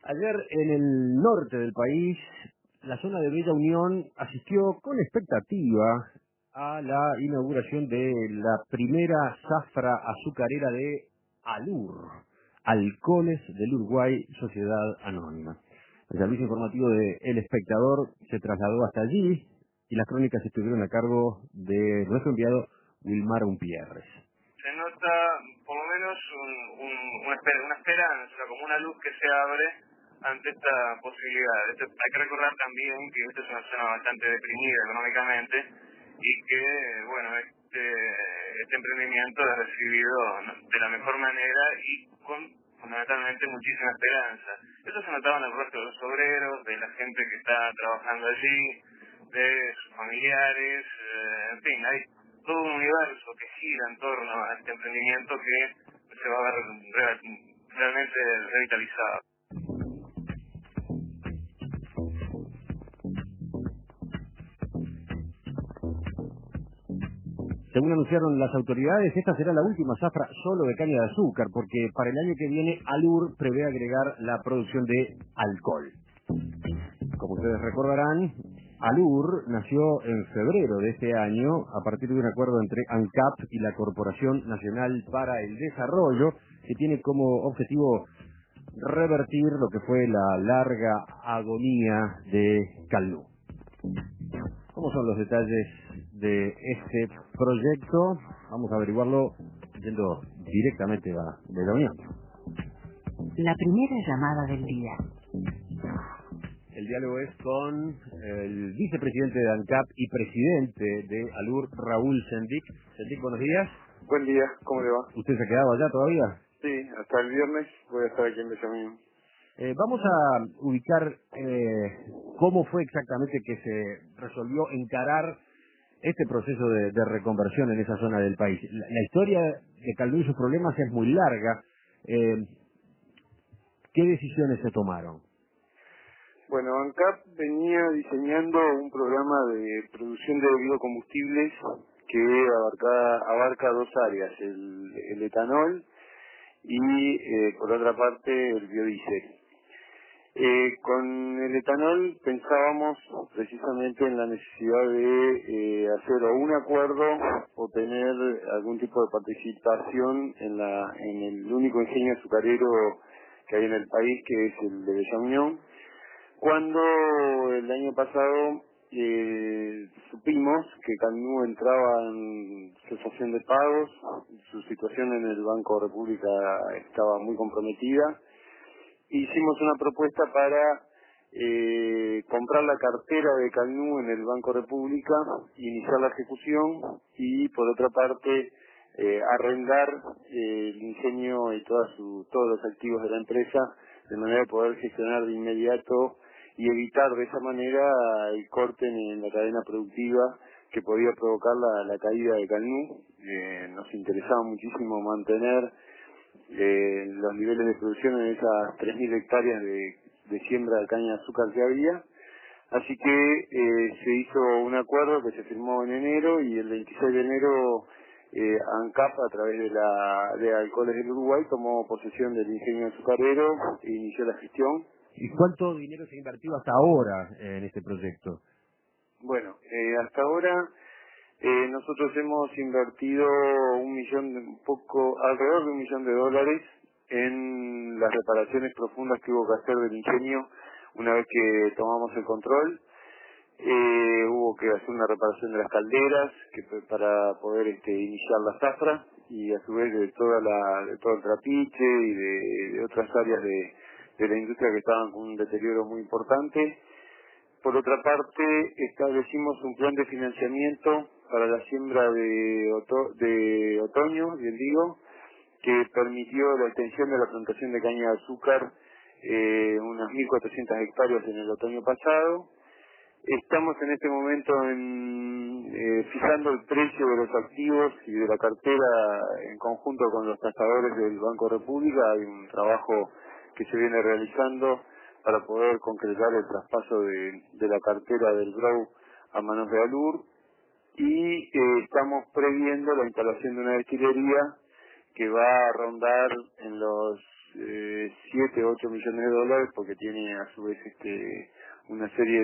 Ayer en el norte del país, la zona de Bella Unión asistió con expectativa a la inauguración de la primera zafra azucarera de ALUR, Alcoholes del Uruguay, Sociedad Anónima. El servicio informativo de El Espectador se trasladó hasta allí y las crónicas estuvieron a cargo de nuestro enviado Wilmar Umpierres. Se nota por lo menos una esperanza, como una luz que se abre ante esta posibilidad. Hay que recordar también que esta es una zona bastante deprimida económicamente y que, bueno, este emprendimiento es recibido de la mejor manera y con fundamentalmente muchísima esperanza. Eso se notaba en el rostro de los obreros, de la gente que está trabajando allí, de sus familiares, en fin, hay todo un universo que gira en torno a este emprendimiento que se va a ver realmente revitalizado. Según anunciaron las autoridades, esta será la última zafra solo de caña de azúcar, porque para el año que viene ALUR prevé agregar la producción de alcohol. Como ustedes recordarán, ALUR nació en febrero de este año a partir de un acuerdo entre ANCAP y la Corporación Nacional para el Desarrollo, que tiene como objetivo revertir lo que fue la larga agonía de Calnú. ¿Cómo son los detalles de este proyecto? Vamos a averiguarlo yendo directamente a Bella Unión. La primera llamada del día. El diálogo es con el vicepresidente de ANCAP y presidente de ALUR, Raúl Sendik. Sendik, buenos días. Buen día, ¿cómo le va? ¿Usted se ha quedado allá todavía? Sí, hasta el viernes voy a estar aquí en Bella Unión. Vamos a ubicar cómo fue exactamente que se resolvió encarar este proceso de reconversión en esa zona del país. La historia de Calnú y sus problemas es muy larga. ¿Qué decisiones se tomaron? Bueno, ANCAP venía diseñando un programa de producción de biocombustibles que abarca dos áreas, el etanol y, por otra parte, el biodiesel. Con el etanol pensábamos precisamente en la necesidad de hacer o un acuerdo o tener algún tipo de participación en el único ingenio azucarero que hay en el país, que es el de Bella Unión. Cuando el año pasado supimos que Calnú entraba en cesación de pagos, su situación en el Banco República estaba muy comprometida, hicimos una propuesta para comprar la cartera de Calnú en el Banco República, iniciar la ejecución y, por otra parte, arrendar el ingenio y todos los activos de la empresa, de manera de poder gestionar de inmediato y evitar de esa manera el corte en la cadena productiva que podía provocar la caída de Calnú. Nos interesaba muchísimo mantener los niveles de producción en esas 3.000 hectáreas de siembra de caña de azúcar que había. Así que se hizo un acuerdo que se firmó en enero y el 26 de enero ANCAP, a través de Alcoholes del Uruguay, tomó posesión del ingenio azucarero e inició la gestión. ¿Y cuánto dinero se ha invertido hasta ahora en este proyecto? Bueno, hasta ahora nosotros hemos invertido alrededor de $1 millón en las reparaciones profundas que hubo que hacer del ingenio una vez que tomamos el control. Hubo que hacer una reparación de las calderas para poder iniciar la zafra, y a su vez de todo el trapiche y de otras áreas de la industria que estaban con un deterioro muy importante. Por otra parte, establecimos un plan de financiamiento para la siembra de otoño, bien digo, que permitió la extensión de la plantación de caña de azúcar unas 1.400 hectáreas en el otoño pasado. Estamos en este momento fijando el precio de los activos y de la cartera en conjunto con los tasadores del Banco República. Hay un trabajo que se viene realizando para poder concretar el traspaso de la cartera del GROW a manos de ALUR, y estamos previendo la instalación de una destilería que va a rondar en los 7 o 8 millones de dólares, porque tiene a su vez una serie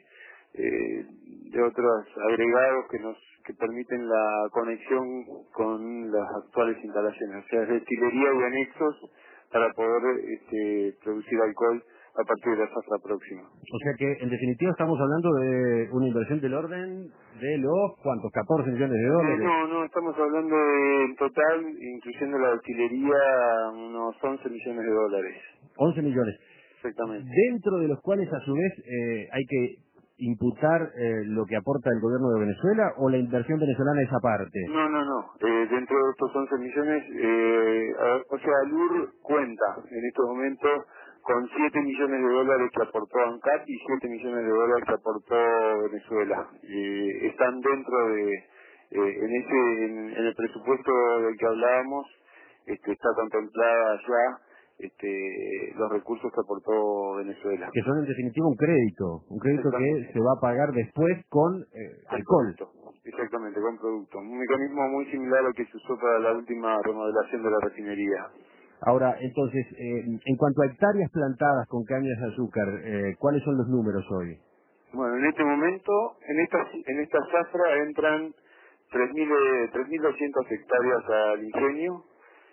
de otros agregados que permiten la conexión con las actuales instalaciones, o sea, es destilería y anexos para poder producir alcohol a partir de la zafra próxima. O sea que, en definitiva, estamos hablando de una inversión del orden de los, ¿cuántos? 14 millones de dólares. No, estamos hablando de, en total, incluyendo la destilería, unos 11 millones de dólares. 11 millones. Exactamente. Dentro de los cuales, a su vez, hay que imputar lo que aporta el gobierno de Venezuela, o la inversión venezolana es aparte. No. Dentro de estos 11 millones, o sea, Alur cuenta en estos momentos con 7 millones de dólares que aportó ANCAP y 7 millones de dólares que aportó Venezuela. Están dentro de, en el presupuesto del que hablábamos, está contemplada ya los recursos que aportó Venezuela. Que son, en definitiva, un crédito que se va a pagar después con alcohol. Exactamente, con producto. Un mecanismo muy similar al que se usó para la última remodelación de la refinería. Ahora, entonces, en cuanto a hectáreas plantadas con cañas de azúcar, ¿cuáles son los números hoy? Bueno, en este momento, en esta zafra entran 3.200 hectáreas al ingenio.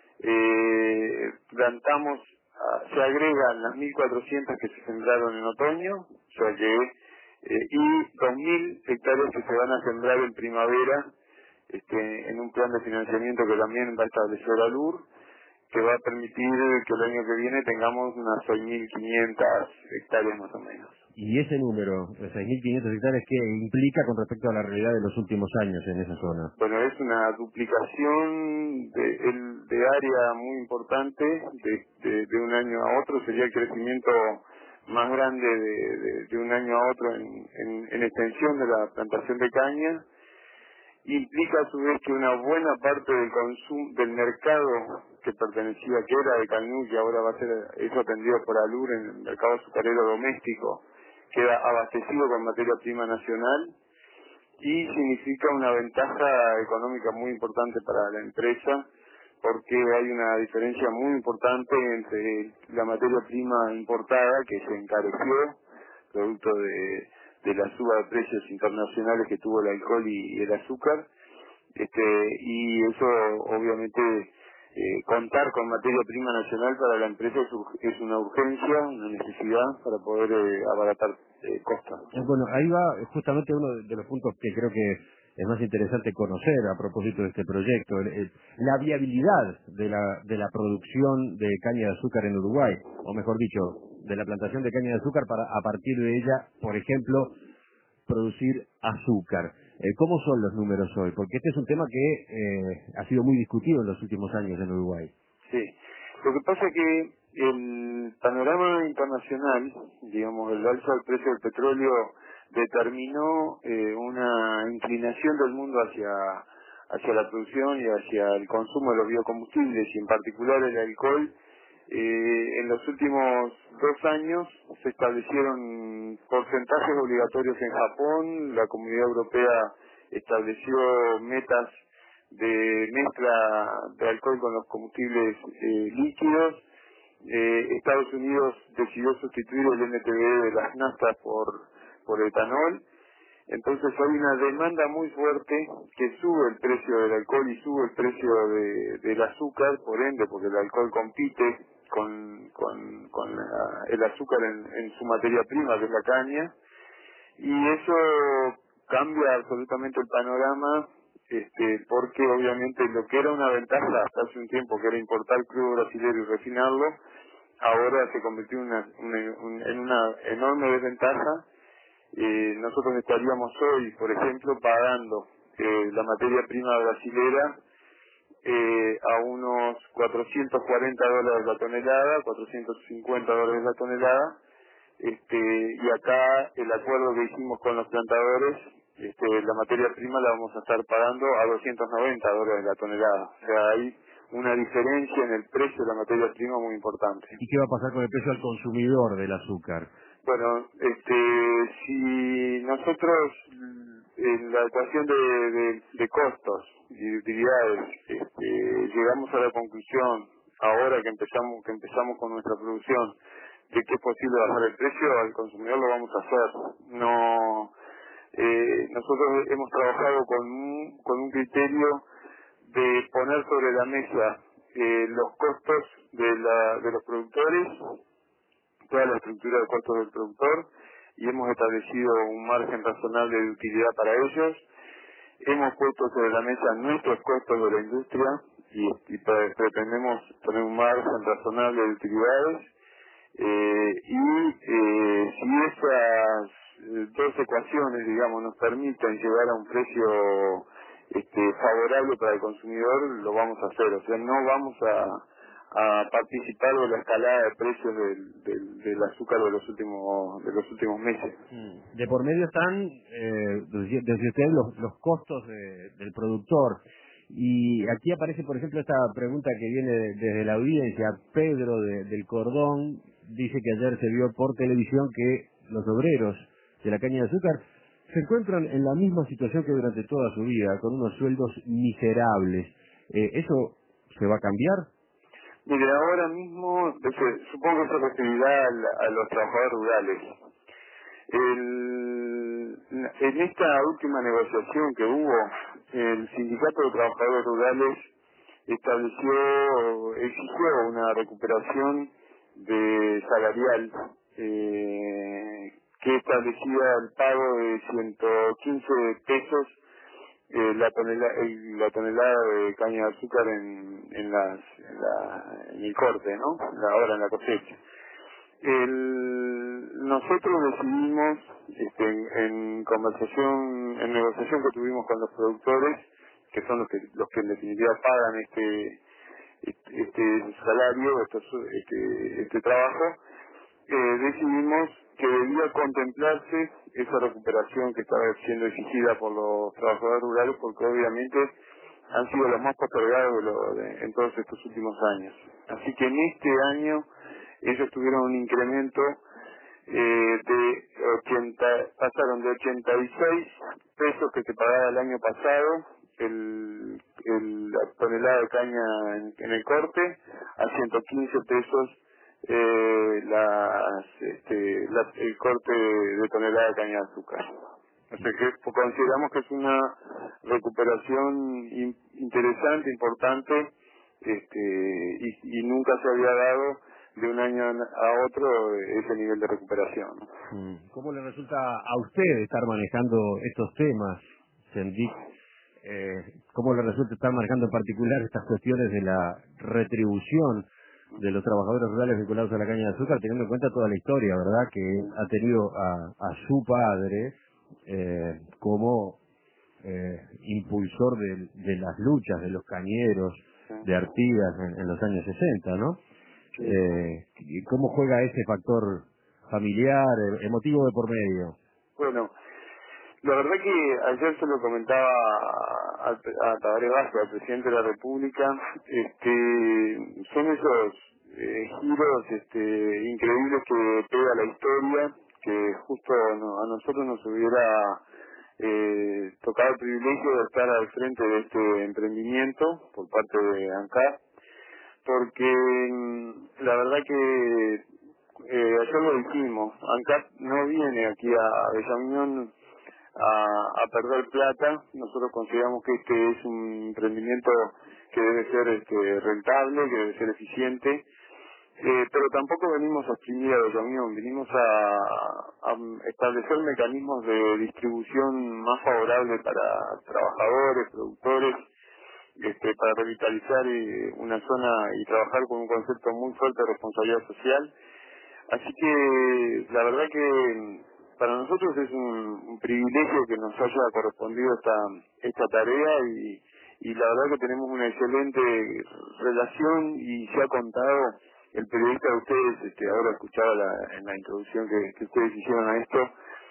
Plantamos, se agregan las 1.400 que se sembraron en otoño, o sea que, y 2.000 hectáreas que se van a sembrar en primavera, en un plan de financiamiento que también va a establecer Alur, que va a permitir que el año que viene tengamos unas 6.500 hectáreas más o menos. ¿Y ese número, 6.500 hectáreas, qué implica con respecto a la realidad de los últimos años en esa zona? Bueno, es una duplicación de área muy importante de un año a otro. Sería el crecimiento más grande de un año a otro en extensión de la plantación de caña. Implica a su vez que una buena parte del consumo del mercado que era de Canú, que ahora va a ser eso atendido por Alur en el mercado azucarero doméstico, queda abastecido con materia prima nacional y significa una ventaja económica muy importante para la empresa, porque hay una diferencia muy importante entre la materia prima importada, que se encareció producto de la suba de precios internacionales que tuvo el alcohol y el azúcar, y eso obviamente contar con materia prima nacional para la empresa es una urgencia, una necesidad para poder abaratar costos. Bueno, ahí va justamente uno de los puntos que creo que es más interesante conocer a propósito de este proyecto, la viabilidad de la producción de caña de azúcar en Uruguay, o mejor dicho, de la plantación de caña de azúcar para, a partir de ella, por ejemplo, producir azúcar. ¿Cómo son los números hoy? Porque este es un tema que ha sido muy discutido en los últimos años en Uruguay. Sí, lo que pasa es que el panorama internacional, digamos, el alza del precio del petróleo determinó una inclinación del mundo hacia la producción y hacia el consumo de los biocombustibles, y en particular el alcohol. En los últimos 2 años se establecieron porcentajes obligatorios en Japón, la Comunidad Europea estableció metas de mezcla de alcohol con los combustibles líquidos. Estados Unidos decidió sustituir el NTB de las naftas por etanol. Entonces hay una demanda muy fuerte que sube el precio del alcohol y sube el precio del azúcar, por ende, porque el alcohol compite con el azúcar en su materia prima, que es la caña, y eso cambia absolutamente el panorama, porque obviamente lo que era una ventaja hasta hace un tiempo, que era importar crudo brasileño y refinarlo, ahora se convirtió en una enorme desventaja. Nosotros estaríamos hoy, por ejemplo, pagando la materia prima brasilera a unos $440 la tonelada, $450 la tonelada, y acá el acuerdo que hicimos con los plantadores, la materia prima la vamos a estar pagando a $290 la tonelada. O sea, hay una diferencia en el precio de la materia prima muy importante. ¿Y qué va a pasar con el precio al consumidor del azúcar? Bueno, si nosotros en la ecuación de costos y de utilidades llegamos a la conclusión, ahora que empezamos con nuestra producción, de que es posible bajar el precio, al consumidor lo vamos a hacer. No, nosotros hemos trabajado con un criterio de poner sobre la mesa los costos de los productores, toda la estructura de costos del productor, y hemos establecido un margen razonable de utilidad para ellos. Hemos puesto sobre la mesa nuestros costos de la industria y pretendemos tener un margen razonable de utilidades. Si esas dos ecuaciones, digamos, nos permiten llegar a un precio favorable para el consumidor, lo vamos a hacer. O sea, no vamos a participar de la escalada de precios del azúcar de los últimos meses. De por medio están, desde ustedes, los costos del productor. Y aquí aparece, por ejemplo, esta pregunta que viene desde la audiencia. Pedro del Cordón dice que ayer se vio por televisión que los obreros de la caña de azúcar se encuentran en la misma situación que durante toda su vida, con unos sueldos miserables. ¿Eso se va a cambiar? Mire, ahora mismo, supongo que se referirá a los trabajadores rurales. En esta última negociación que hubo, el Sindicato de Trabajadores Rurales exigió una recuperación de salarial que establecía el pago de 115 pesos la tonelada de caña de azúcar en el corte, ¿no? Ahora en la cosecha. Nosotros decidimos, en negociación que tuvimos con los productores, que son los que en definitiva pagan este salario, este trabajo, decidimos que debía contemplarse esa recuperación que estaba siendo exigida por los trabajadores rurales, porque obviamente han sido los más postergados en todos estos últimos años. Así que en este año ellos tuvieron un incremento pasaron de 86 pesos que se pagaba el año pasado la tonelada de caña en el corte, a 115 pesos el corte de tonelada de caña de azúcar. O sea que consideramos que es una recuperación interesante, importante, y nunca se había dado de un año a otro ese nivel de recuperación, ¿no? ¿Cómo le resulta a usted estar manejando estos temas, Sendik? ¿Cómo le resulta estar manejando en particular estas cuestiones de la retribución de los trabajadores rurales vinculados a la caña de azúcar, teniendo en cuenta toda la historia, ¿verdad?, que ha tenido a su padre como impulsor de las luchas de los cañeros de Artigas en los años 60, ¿no? ¿Cómo juega ese factor familiar, emotivo de por medio? Bueno, la verdad que ayer se lo comentaba a Tabaré Vázquez, al presidente de la República, son esos giros increíbles que pega la historia, que justo a nosotros nos hubiera tocado el privilegio de estar al frente de este emprendimiento por parte de ANCAP, porque la verdad que ayer lo dijimos, ANCAP no viene aquí a Bella Unión a perder plata. Nosotros consideramos que este es un emprendimiento que debe ser rentable, que debe ser eficiente, pero tampoco venimos a exprimir a Bella Unión, venimos a establecer mecanismos de distribución más favorables para trabajadores, productores, para revitalizar una zona y trabajar con un concepto muy fuerte de responsabilidad social. Así que la verdad que para nosotros es un privilegio que nos haya correspondido esta tarea, y la verdad que tenemos una excelente relación, y se ha contado, el periodista de ustedes, ahora escuchaba en la introducción que ustedes hicieron a esto,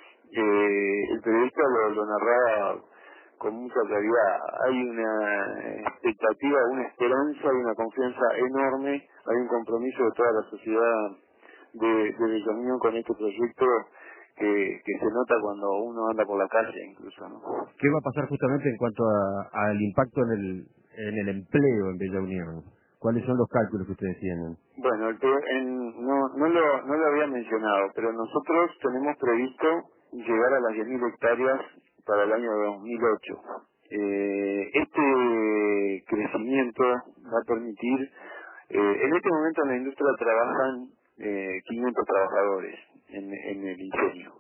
el periodista lo narraba con mucha claridad. Hay una expectativa, una esperanza y una confianza enorme, hay un compromiso de toda la sociedad de Bella Unión con este proyecto que se nota cuando uno anda por la calle incluso, ¿no? ¿Qué va a pasar justamente en cuanto al impacto en el empleo en Bella Unión? ¿Cuáles son los cálculos que ustedes tienen? Bueno, no lo había mencionado, pero nosotros tenemos previsto llegar a las 10.000 hectáreas para el año 2008. Este crecimiento va a permitir, en este momento en la industria trabajan 500 trabajadores en el ingenio.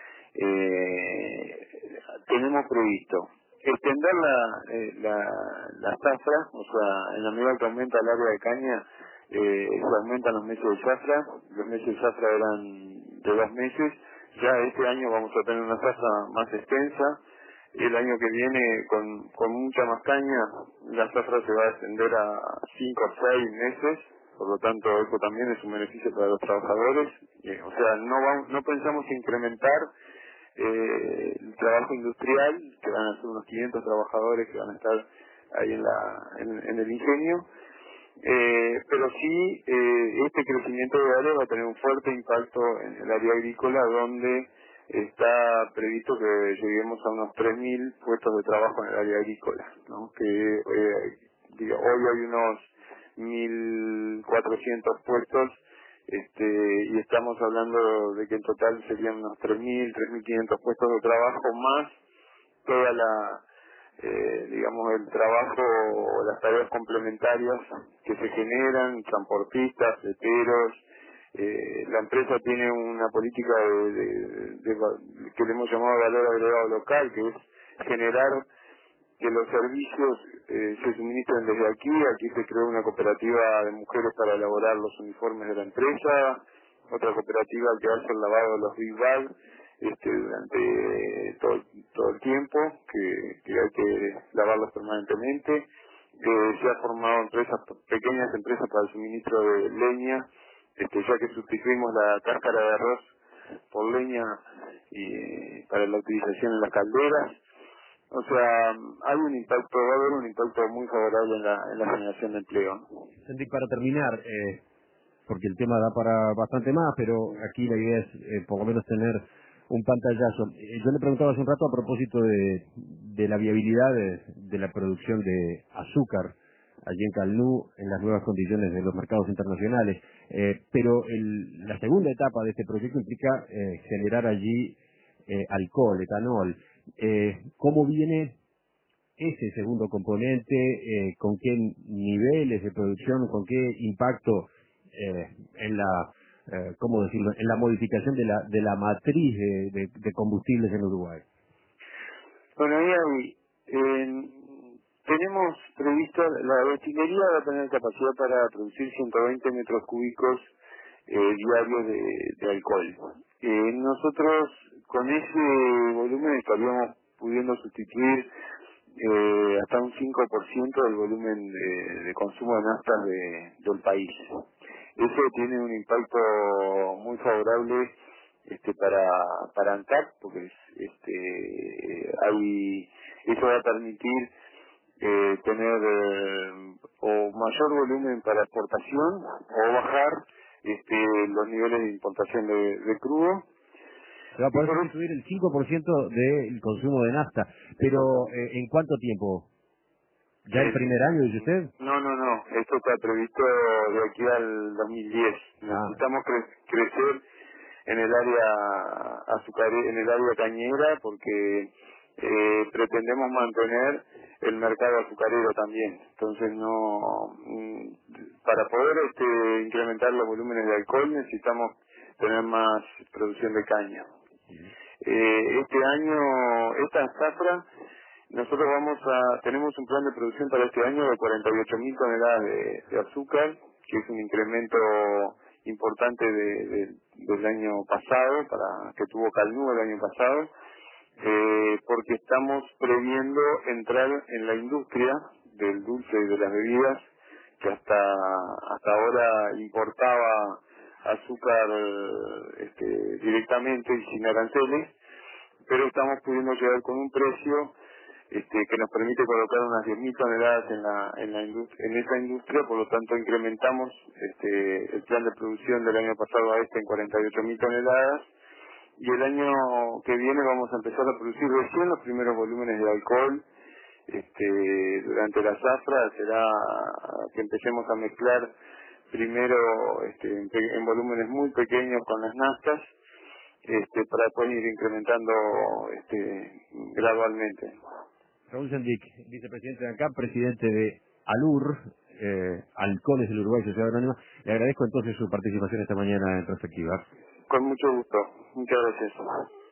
Tenemos previsto extender la zafra, o sea, en la medida que aumenta el área de caña, se aumentan los meses de zafra. Los meses de zafra eran de 2 meses, ya este año vamos a tener una zafra más extensa. El año que viene, con mucha más caña, la zafra se va a extender a 5 o 6 meses, por lo tanto eso también es un beneficio para los trabajadores. O sea, no pensamos incrementar el trabajo industrial, que van a ser unos 500 trabajadores que van a estar ahí en el ingenio, pero sí este crecimiento de área va a tener un fuerte impacto en el área agrícola, donde está previsto que lleguemos a unos 3.000 puestos de trabajo en el área agrícola, ¿no? Que hoy hay unos 1.400 puestos, y estamos hablando de que en total serían unos 3.500 puestos de trabajo, más toda el trabajo o las tareas complementarias que se generan, transportistas, fleteros. La empresa tiene una política que le hemos llamado valor agregado local, que es generar que los servicios se suministren desde aquí. Aquí se creó una cooperativa de mujeres para elaborar los uniformes de la empresa, otra cooperativa que hace el lavado de los big bag durante todo el tiempo, que hay que lavarlos permanentemente. Se ha formado pequeñas empresas para el suministro de leña, ya que sustituimos la cáscara de arroz por leña para la utilización en las calderas. O sea, va a haber un impacto muy favorable en la generación de empleo. Sandy, para terminar, porque el tema da para bastante más, pero aquí la idea es por lo menos tener un pantallazo. Yo le preguntaba hace un rato a propósito de la viabilidad de la producción de azúcar allí en Calnú, en las nuevas condiciones de los mercados internacionales, pero la segunda etapa de este proyecto implica generar allí alcohol, etanol. ¿Cómo viene ese segundo componente? ¿Con qué niveles de producción? ¿Con qué impacto en la, cómo decirlo, en la modificación de la matriz de combustibles en Uruguay? Bueno, ahí tenemos previsto, la destilería va a tener capacidad para producir 120 metros cúbicos diarios de alcohol. Nosotros con ese volumen estaríamos pudiendo sustituir hasta un 5% del volumen de consumo de naftas del país. Eso tiene un impacto muy favorable para ANCAP, porque eso va a permitir tener o mayor volumen para exportación o bajar los niveles de importación de crudo. Se va a poder sustituir el 5% del consumo de nafta, pero ¿en cuánto tiempo? ¿Ya el primer año, dice usted? No, esto está previsto de aquí al 2010. Necesitamos crecer en el área en el área cañera, porque pretendemos mantener el mercado azucarero también. Entonces para poder incrementar los volúmenes de alcohol necesitamos tener más producción de caña. Este año, esta zafra, nosotros tenemos un plan de producción para este año de 48.000 toneladas de azúcar, que es un incremento importante del año pasado, que tuvo Calnú el año pasado, porque estamos previendo entrar en la industria del dulce y de las bebidas, que hasta ahora importaba azúcar directamente y sin aranceles, pero estamos pudiendo llegar con un precio que nos permite colocar unas 10.000 toneladas en esa industria. Por lo tanto incrementamos el plan de producción del año pasado en 48.000 toneladas, y el año que viene vamos a empezar a producir recién los primeros volúmenes de alcohol durante la zafra será que empecemos a mezclar primero en volúmenes muy pequeños con las naftas, para después ir incrementando gradualmente. Raúl Sendic, vicepresidente de ANCAP, presidente de ALUR, Alcoholes del Uruguay, Sociedad Anónima. Le agradezco entonces su participación esta mañana en Perspectiva. Con mucho gusto. Muchas gracias.